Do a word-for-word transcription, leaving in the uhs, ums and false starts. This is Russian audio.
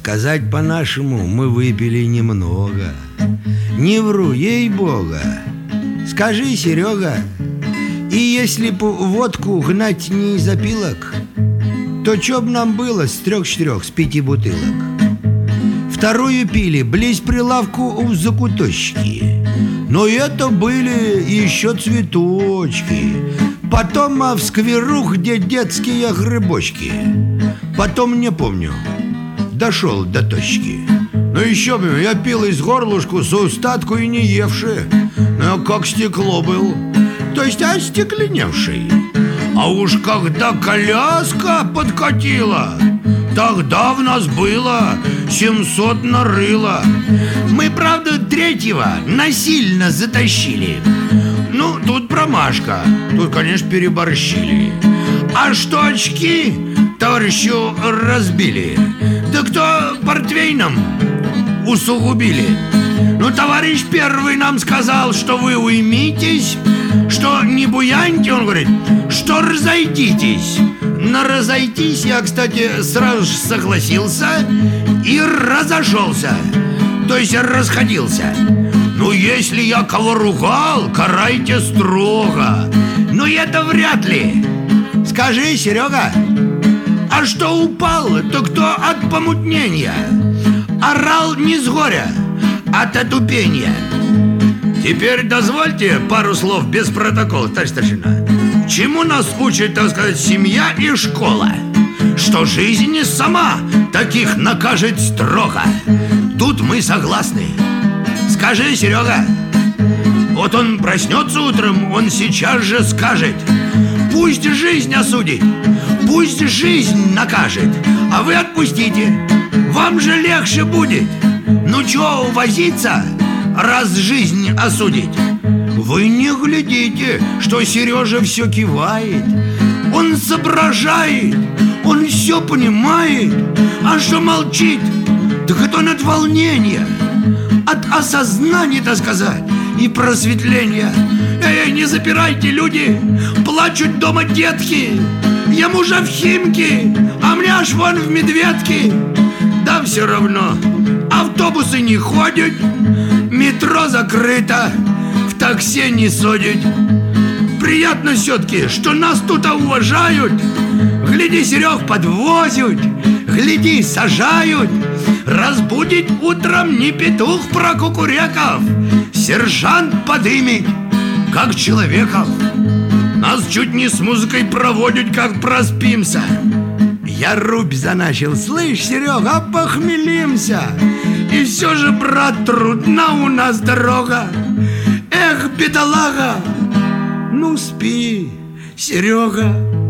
сказать по-нашему, мы выпили немного. Не вру, ей-бога. Скажи, Серега, и если б водку гнать не из опилок, то чё б нам было с трех-четырех, с пяти бутылок? Вторую пили близ прилавку в закуточке. Но это были еще цветочки. Потом а в скверу, где детские грибочки. Потом, не помню, дошел до точки. Но еще бы, я пил из горлышку с устатку и не евши, но как стекло был, то есть остекленевший. А уж когда коляска подкатила, тогда в нас было семьсот нарыло. Мы, правда, третьего насильно затащили. Ну, тут промашка. Тут, конечно, переборщили. А что очки товарищу разбили, да кто портвейном усугубили. Ну, товарищ первый нам сказал, что вы уймитесь, что не буяньте, он говорит, что разойдитесь. На разойтись я, кстати, сразу же согласился и разошелся, то есть расходился. Ну, если я кого ругал, карайте строго. Но это вряд ли. Скажи, Серега, а что упал, то кто от помутнения? Орал не с горя, от отупения. Теперь дозвольте пару слов без протокола, товарищ старшина. Чему нас учит, так сказать, семья и школа? Что жизнь сама таких накажет строго. Тут мы согласны. Скажи, Серега, вот он проснется утром, он сейчас же скажет: пусть жизнь осудит, пусть жизнь накажет, а вы отпустите, вам же легче будет. Ну чё возиться, раз жизнь осудить? Вы не глядите, что Сережа все кивает. Он соображает, он все понимает. А что молчит, так это он от волнения, от осознания, так сказать, и просветления. Эй, не запирайте, люди, плачут дома детки. Ему же в Химки, а мне аж вон в Медведке. Да все равно, автобусы не ходят, метро закрыто, в такси не садят. Приятно все-таки, что нас тут уважают. Гляди, Серег, подвозят, гляди, сажают. Разбудит утром не петух про кукуреков, сержант подымет, как человеков. Нас чуть не с музыкой проводят, как проспимся. Я рубь заначил, слышь, Серега, похмелимся. И все же, брат, трудна у нас дорога. Эх, бедолага, ну спи, Серега.